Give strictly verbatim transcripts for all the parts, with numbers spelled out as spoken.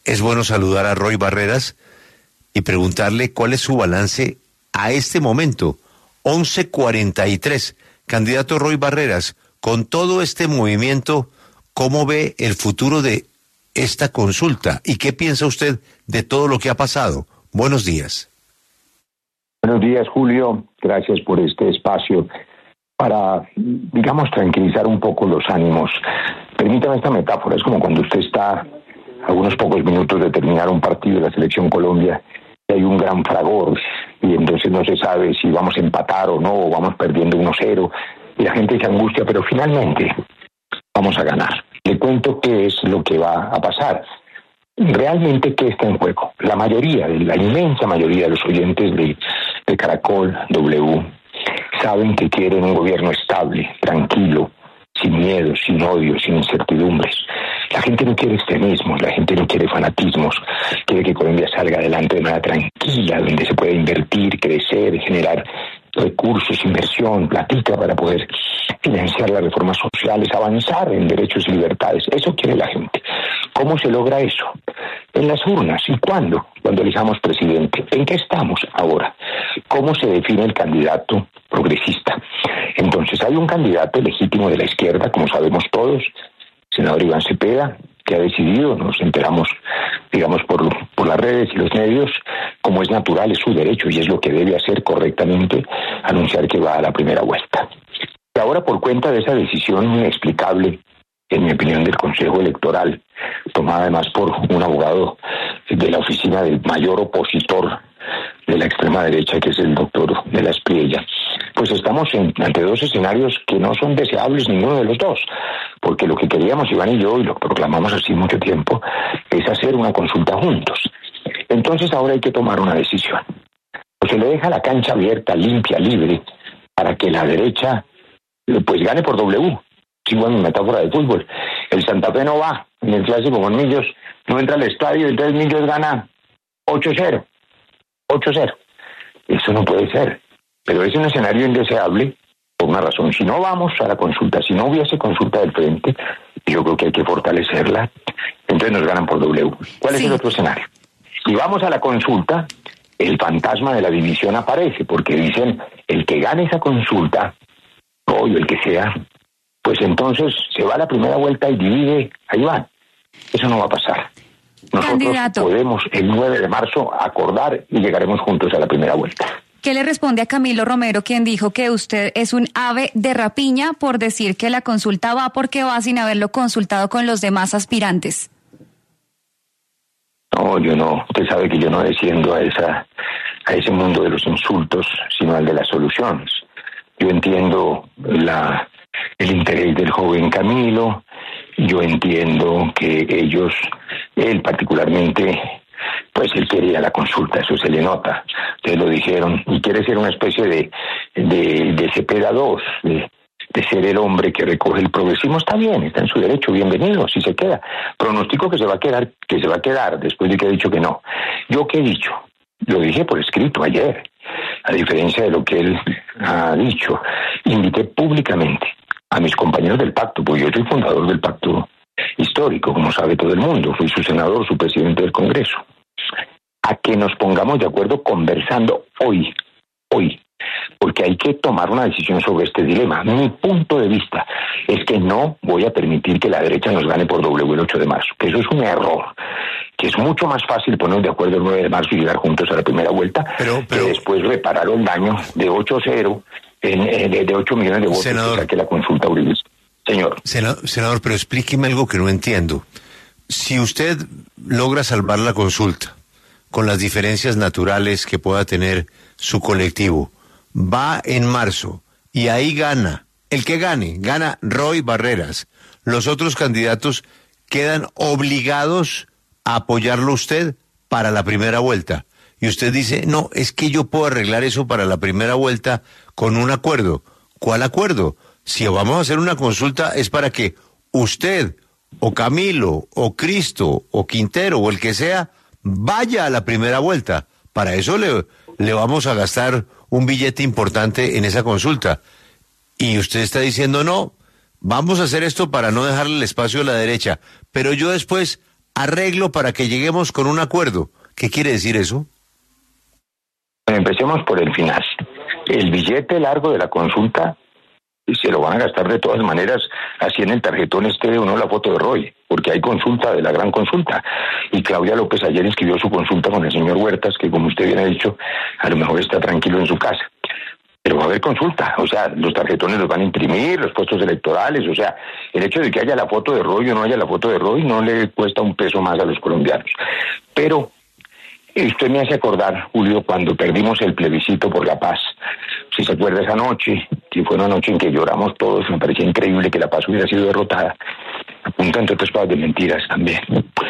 es bueno saludar a Roy Barreras y preguntarle cuál es su balance a este momento, once cuarenta y tres. Candidato Roy Barreras, con todo este movimiento, ¿cómo ve el futuro de esta consulta? ¿Y qué piensa usted de todo lo que ha pasado? Buenos días. Buenos días, Julio. Gracias por este espacio para, digamos, tranquilizar un poco los ánimos. Permítame esta metáfora. Es como cuando usted está a unos pocos minutos de terminar un partido de la Selección Colombia y hay un gran fragor y entonces no se sabe si vamos a empatar o no, o vamos perdiendo uno cero y la gente se angustia, pero finalmente vamos a ganar. Le cuento qué es lo que va a pasar. Realmente, ¿qué está en juego? La mayoría, la inmensa mayoría de los oyentes de, de Caracol W saben que quieren un gobierno estable, tranquilo, sin miedo, sin odio, sin incertidumbres. La gente no quiere extremismos, la gente no quiere fanatismos, quiere que Colombia salga adelante de manera tranquila, donde se pueda invertir, crecer, generar recursos, inversión, platica para poder financiar las reformas sociales, avanzar en derechos y libertades. Eso quiere la gente. ¿Cómo se logra eso? En las urnas. ¿Y cuándo? Cuando elijamos presidente. ¿En qué estamos ahora? ¿Cómo se define el candidato progresista? Entonces, hay un candidato legítimo de la izquierda, como sabemos todos, senador Iván Cepeda, que ha decidido, nos enteramos, digamos, por, por las redes y los medios, como es natural, es su derecho y es lo que debe hacer correctamente, anunciar que va a la primera vuelta. Y ahora, por cuenta de esa decisión inexplicable, en mi opinión, del Consejo Electoral, tomada además por un abogado de la oficina del mayor opositor de la extrema derecha, que es el doctor de la Espriella, pues estamos en, ante dos escenarios que no son deseables ninguno de los dos, porque lo que queríamos Iván y yo, y lo proclamamos así mucho tiempo, es hacer una consulta juntos. Entonces ahora hay que tomar una decisión. O se le deja la cancha abierta, limpia, libre, para que la derecha pues gane por W. Sigo en mi metáfora de fútbol. El Santa Fe no va en el clásico con Millos, no entra al estadio, entonces Millos gana ocho cero. ocho cero. Eso no puede ser. Pero es un escenario indeseable por una razón. Si no vamos a la consulta, si no hubiese consulta del frente, yo creo que hay que fortalecerla, entonces nos ganan por W. ¿Cuál sí. es el otro escenario? Si vamos a la consulta, el fantasma de la división aparece, porque dicen, el que gane esa consulta, o el que sea, pues entonces se va a la primera vuelta y divide a Iván. Eso no va a pasar. Nosotros Candidato. podemos el nueve de marzo acordar y llegaremos juntos a la primera vuelta. ¿Qué le responde a Camilo Romero, quien dijo que usted es un ave de rapiña por decir que la consulta va porque va sin haberlo consultado con los demás aspirantes? No, yo no. Usted sabe que yo no desciendo a esa a ese mundo de los insultos, sino al de las soluciones. Yo entiendo la el interés del joven Camilo, yo entiendo que ellos, él particularmente, pues él quería la consulta, eso se le nota, ustedes lo dijeron, y quiere ser una especie de de, de Cepeda dos, de, de ser el hombre que recoge el progresismo. Está bien, está en su derecho, bienvenido, si se queda. Pronostico que se va a quedar, que se va a quedar después de que ha dicho que no. ¿Yo qué he dicho? Lo dije por escrito ayer, a diferencia de lo que él ha dicho. Invité públicamente a mis compañeros del pacto, porque yo soy fundador del pacto histórico, como sabe todo el mundo, fui su senador, su presidente del Congreso, a que nos pongamos de acuerdo conversando hoy, hoy, porque hay que tomar una decisión sobre este dilema. Mi punto de vista es que no voy a permitir que la derecha nos gane por W el ocho de marzo, que eso es un error, que es mucho más fácil ponernos de acuerdo el nueve de marzo y llegar juntos a la primera vuelta, pero, pero, que después reparar el daño de ocho cero, en, en, de ocho millones de votos, senador, que la consulta uribista. Señor. Senador, senador, pero explíqueme algo que no entiendo. Si usted logra salvar la consulta con las diferencias naturales que pueda tener su colectivo, va en marzo y ahí gana, el que gane, gana Roy Barreras. Los otros candidatos quedan obligados a apoyarlo usted para la primera vuelta. Y usted dice, no, es que yo puedo arreglar eso para la primera vuelta con un acuerdo. ¿Cuál acuerdo? Si vamos a hacer una consulta es para que usted o Camilo o Cristo o Quintero o el que sea vaya a la primera vuelta. Para eso le, le vamos a gastar un billete importante en esa consulta. Y usted está diciendo, no, vamos a hacer esto para no dejarle el espacio a la derecha, pero yo después arreglo para que lleguemos con un acuerdo. ¿Qué quiere decir eso? Empecemos por el final. El billete largo de la consulta se lo van a gastar de todas maneras, así en el tarjetón esté o no la foto de Roy, porque hay consulta de la gran consulta. Y Claudia López ayer inscribió su consulta con el señor Huertas, que como usted bien ha dicho, a lo mejor está tranquilo en su casa. Pero va a haber consulta, o sea, los tarjetones los van a imprimir, los puestos electorales, o sea, el hecho de que haya la foto de Roy o no haya la foto de Roy no le cuesta un peso más a los colombianos. Pero usted me hace acordar, Julio, cuando perdimos el plebiscito por la paz. Si se acuerda esa noche, que fue una noche en que lloramos todos, me parecía increíble que la paz hubiera sido derrotada, a punta entre otras cosas de mentiras también.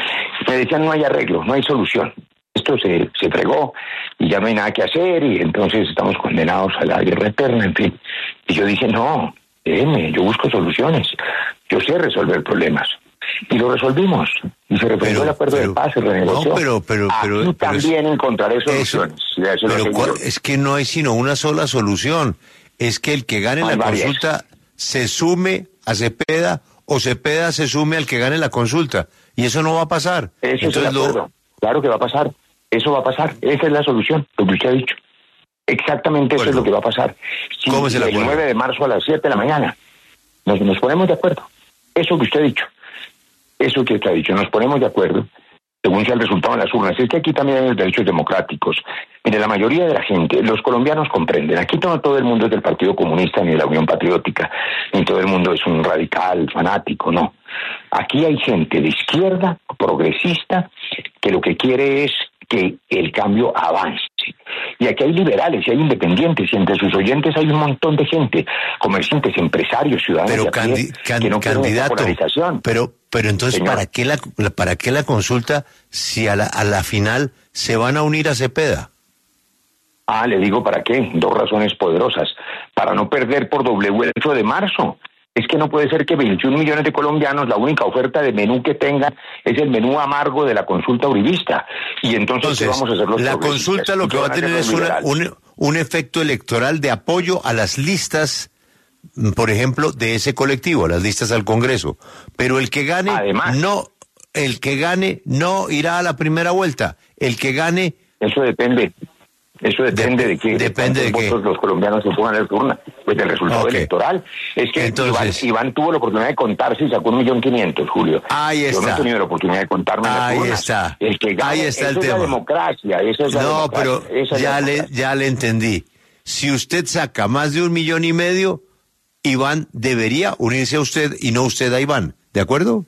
Me decían, no hay arreglo, no hay solución. Esto se, se fregó y ya no hay nada que hacer y entonces estamos condenados a la guerra eterna, en fin. Y yo dije, no, déjeme, yo busco soluciones, yo sé resolver problemas. Y lo resolvimos. Y se refrendó el acuerdo pero, de paz, se renegoció. No, pero, pero, pero, Aquí pero también es, encontraré soluciones. Eso, eso pero cuál, es que no hay sino una sola solución. Es que el que gane hay la varias. consulta se sume a Cepeda o Cepeda se sume al que gane la consulta. Y eso no va a pasar. Eso Entonces, es el acuerdo. Lo... Claro que va a pasar. Eso va a pasar. Esa es la solución, lo que usted ha dicho. Exactamente eso bueno, es lo que va a pasar. Si ¿Cómo se la el acuerdo? nueve de marzo a las siete de la mañana nos, nos ponemos de acuerdo. Eso que usted ha dicho. Eso que usted ha dicho. Nos ponemos de acuerdo según sea el resultado en las urnas. Es que aquí también hay los derechos democráticos. Mire, la mayoría de la gente, los colombianos comprenden. Aquí no todo el mundo es del Partido Comunista ni de la Unión Patriótica, ni todo el mundo es un radical, fanático, no. Aquí hay gente de izquierda, progresista, que lo que quiere es que el cambio avance. Y aquí hay liberales y hay independientes, y entre sus oyentes hay un montón de gente, comerciantes, empresarios, ciudadanos pero de a pie, candi can que no candidato, polarización. Pero, pero entonces, Señor, ¿para qué la, para qué la consulta si a la, a la final se van a unir a Cepeda? Ah, le digo para qué, dos razones poderosas. Para no perder por W el ocho de marzo. Es que no puede ser que veintiún millones de colombianos, la única oferta de menú que tengan es el menú amargo de la consulta uribista. Y entonces, entonces ¿qué vamos a hacer los la consulta lo que va a tener es una, un, un efecto electoral de apoyo a las listas, por ejemplo, de ese colectivo, a las listas al Congreso. Pero el que gane, Además, no, el que gane no irá a la primera vuelta. El que gane... Eso depende. Eso depende de, de que depende de votos los colombianos se pongan en la urna, pues del resultado okay. electoral. Es que Entonces, Iván, Iván tuvo la oportunidad de contarse y sacó un millón quinientos, Julio. Ahí está. Yo no he tenido la oportunidad de contarme en las Ahí urnas. está. El que gane, Ahí está el eso tema. Es la democracia, eso es la no, democracia. pero Esa ya es la le ya le entendí. Si usted saca más de un millón y medio, Iván debería unirse a usted y no usted a Iván, ¿de acuerdo?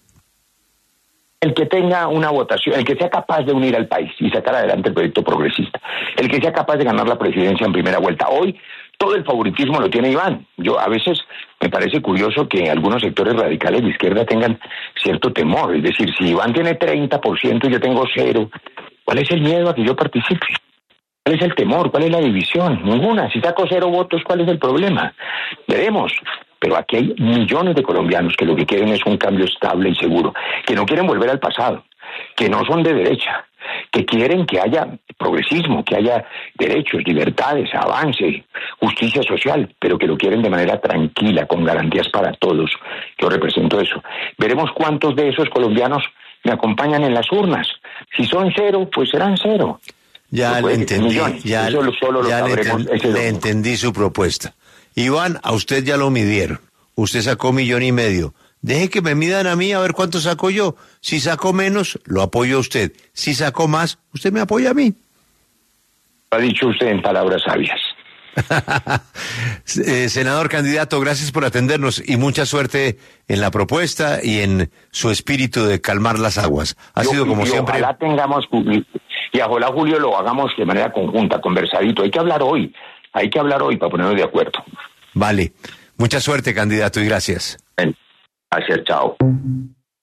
El que tenga una votación, el que sea capaz de unir al país y sacar adelante el proyecto progresista, el que sea capaz de ganar la presidencia en primera vuelta. Hoy todo el favoritismo lo tiene Iván. Yo a veces me parece curioso que algunos sectores radicales de izquierda tengan cierto temor. Es decir, si Iván tiene treinta por ciento y yo tengo cero, ¿cuál es el miedo a que yo participe? ¿Cuál es el temor? ¿Cuál es la división? Ninguna. Si saco cero votos, ¿cuál es el problema? Veremos. Pero aquí hay millones de colombianos que lo que quieren es un cambio estable y seguro, que no quieren volver al pasado, que no son de derecha, que quieren que haya progresismo, que haya derechos, libertades, avance, justicia social, pero que lo quieren de manera tranquila, con garantías para todos. Yo represento eso. Veremos cuántos de esos colombianos me acompañan en las urnas. Si son cero, pues serán cero. Ya le entendí, ya, solo, solo ya le, enten le entendí su propuesta. Iván, a usted ya lo midieron. Usted sacó millón y medio. Deje que me midan a mí a ver cuánto saco yo. Si saco menos, lo apoyo a usted. Si saco más, usted me apoya a mí. Lo ha dicho usted en palabras sabias. eh, senador candidato, gracias por atendernos y mucha suerte en la propuesta y en su espíritu de calmar las aguas. Ha yo, sido como y siempre. Ojalá tengamos, y ojalá, Julio, lo hagamos de manera conjunta, conversadito. Hay que hablar hoy. Hay que hablar hoy para ponernos de acuerdo. Vale. Mucha suerte, candidato, y gracias. Gracias, chao.